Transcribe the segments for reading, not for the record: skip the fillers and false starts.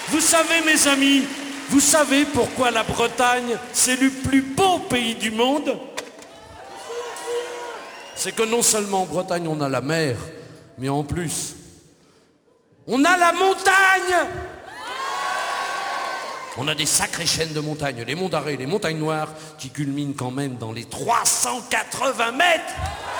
Vous savez, mes amis, vous savez pourquoi la Bretagne, c'est le plus beau pays du monde? C'est que non seulement en Bretagne, on a la mer, mais en plus, on a la montagne! On a des sacrées chaînes de montagnes, les monts d'Arrée, les montagnes noires, qui culminent quand même dans les 380 mètres.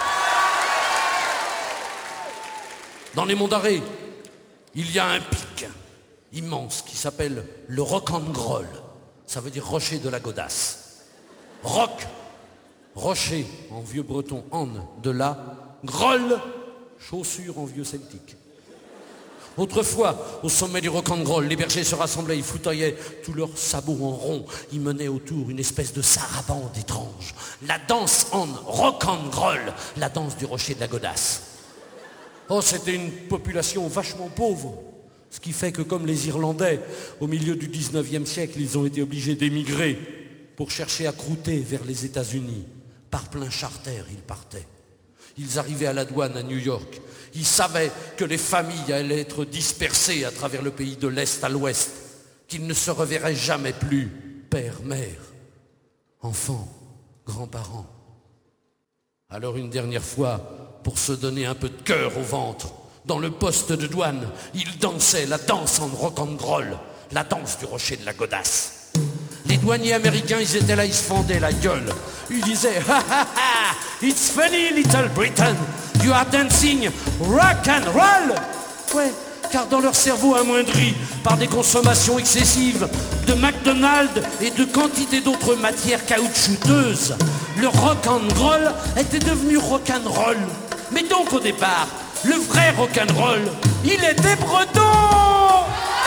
Dans les monts d'Arrée, il y a un pic immense qui s'appelle le Rocangrol. Ça veut dire rocher de la godasse. Roc, rocher en vieux breton, en de la grolle, chaussure en vieux celtique. Autrefois, au sommet du Rocangrol, les bergers se rassemblaient, ils fauteuillaient tous leurs sabots en rond. Ils menaient autour une espèce de sarabande étrange. La danse en Rocangrol, la danse du rocher de la godasse. Oh, c'était une population vachement pauvre. Ce qui fait que comme les Irlandais, au milieu du 19e siècle, ils ont été obligés d'émigrer pour chercher à croûter vers les États-Unis. Par plein charter, ils partaient. Ils arrivaient à la douane à New York. Ils savaient que les familles allaient être dispersées à travers le pays de l'Est à l'Ouest, qu'ils ne se reverraient jamais plus, père, mère, enfants, grands-parents. Alors une dernière fois, pour se donner un peu de cœur au ventre, dans le poste de douane, ils dansaient la danse en rocangrol, la danse du rocher de la godasse. Les douaniers américains, ils étaient là, ils se fendaient la gueule. Ils disaient « Ha ha ha, it's funny little Britain, you are dancing rock and roll !» Ouais, car dans leur cerveau amoindri par des consommations excessives de McDonald's et de quantité d'autres matières caoutchouteuses, le rock and roll était devenu rock and roll. Mais donc au départ, le vrai rock and roll, il était breton.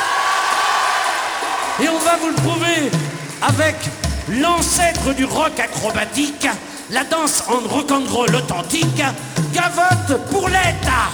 Et on va vous le prouver avec l'ancêtre du rock acrobatique, la danse en rock'n'roll authentique, Gavotte pour l'État.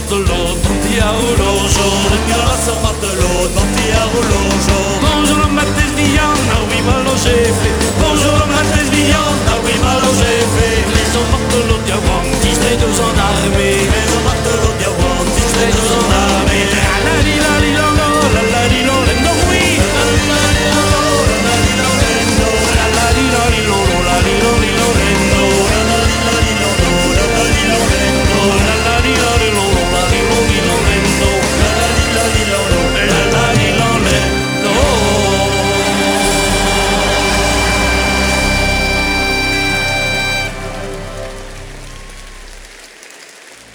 matelot, bantiarolojo. Ringraça matelot, bantiarolojo. Bonjour, Matthias Vian, oui, va loger.